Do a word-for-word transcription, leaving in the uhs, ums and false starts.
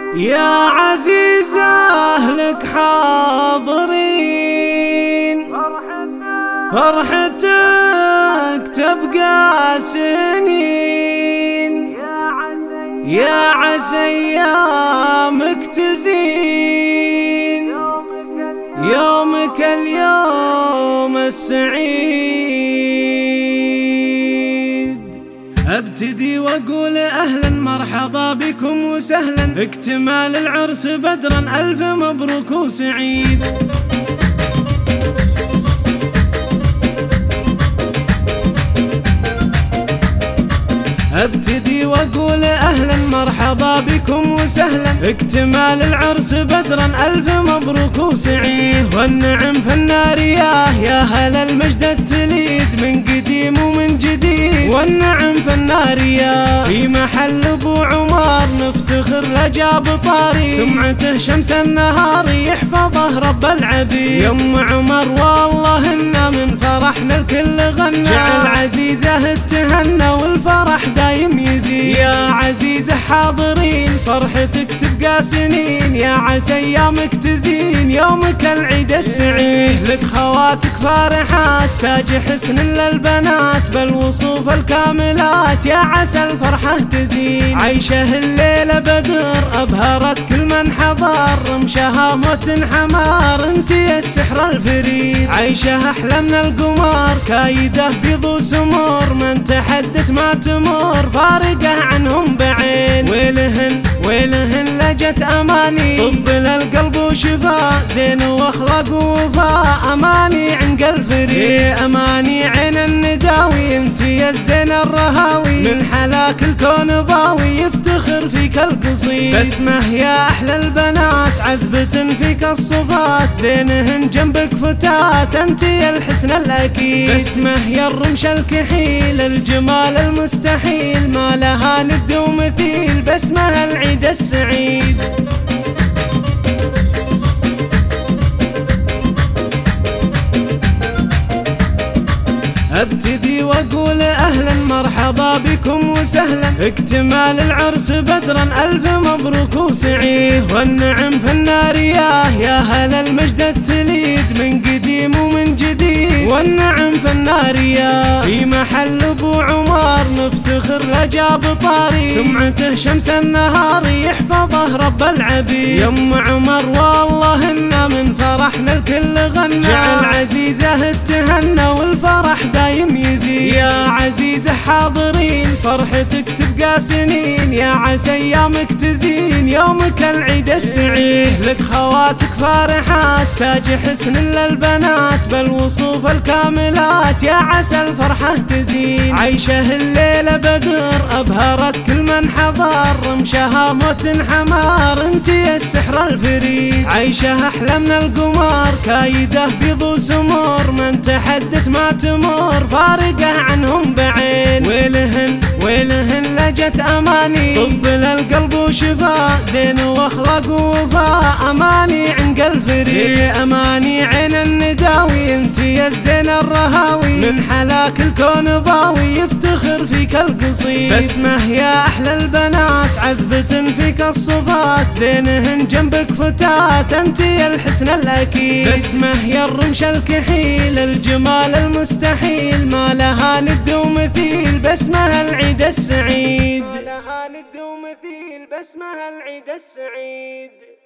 يا عزيز أهلك حاضرين، فرحتك تبقى سنين، يا عسى أيامك تزين يومك اليوم السعيد. ابتدي واقول اهلا مرحبا بكم وسهلا، اكتمال العرس بدرا الف مبروك وسعيد. ابتدي واقول اهلا مرحبا بكم وسهلا، اكتمال العرس بدرا الف مبروك وسعيد. والنعم في النارية يا هلا المجد التليد، من قديم ومن جديد. والنعم في النارية في محل ابو عمر، نفتخر لجاب طاري، سمعته شمس النهار يحفظه رب العبيد. يم عمر والله إنا من فرحنا الكل غنى، جعل عزيزه التهنى والفرح دايم يزيد. يا عزيزه حاضرين فرحتك تبقى سنين، يا عسى ايامك تزين يومك العيد السعيد. لك خواتك فارحات تاج حسن للبنات، بالوصوف الكاملات يا عسى الفرحة تزين. عيشه الليلة بدر أبهرت كل من حضر، رمشها موت حمار انتي السحر الفريد. عيشه أحلى من القمر كايده بيض وسمر، من تحدت ما تمر فارقه عنهم بعين. ويلهن ويلهن لجت أماني، طب للقلب وشفاء، زين واخلاق ووفاء، أماني عنق الفريد. أماني عين النداوي انتي يا الزين الرهاوي، من حلاك الكون ضاوي يفتخر فيك القصيد. بسمه يا أحلى البنات عذبة فيك الصفات، زينهن جنبك فتات انتي الحسن الأكيد. بسمه يا الرمش الكحيل الجمال المستحيل، ما لها ند ومثيل، بسمه العيد السعيد. ابتدي واقول اهلا مرحبا بكم وسهلا، اكتمال العرس بدرا الف مبروك وسعيد. والنعم في النارية يا هلا المجد التليد، من قديم ومن جديد. والنعم في النارية في محل ابو عمر، نفتخر لجاب طاري، سمعته شمس النهار يحفظه رب العبيد. يم عمر والله إنا من فرحنا الكل غنى، جعل عزيزه التهنى والفرح دايم يزيد. يا عزيزه حاضرين فرحتك تبقى سنين، يا عسى ايامك تزين يومك العيد السعيد. لك خواتك فارحات تاج حسن للبنات، بالوصوف الكاملات يا عسى الفرحة تزين. عيشه الليلة بدر أبهرت كل من حضر، رمشها موت حمار انتي السحر الفريد. عيشه أحلى من القمر كايده بيض وسمر، من تحدت ما تمر فارقه عنهم بعين. ويلهن ويلهن لجت أماني، طب للقلب وشفاء، زين واخلاق ووفاء، أماني عنق الفريد. أماني عين النداوي انتي يا الزين الرهاوي، من حلاك الكون ضاوي يفتخر فيك القصيد. بسمه يا أحلى البنات عذبة فيك الصفات، زينهن جنبك فتات انتي الحسن الأكيد. بسمه يا الرمش الكحيل الجمال المستحيل، ما لها ند ومثيل، بسمه العيد السعيد. ما لها ند ومثيل، بسمه العيد السعيد.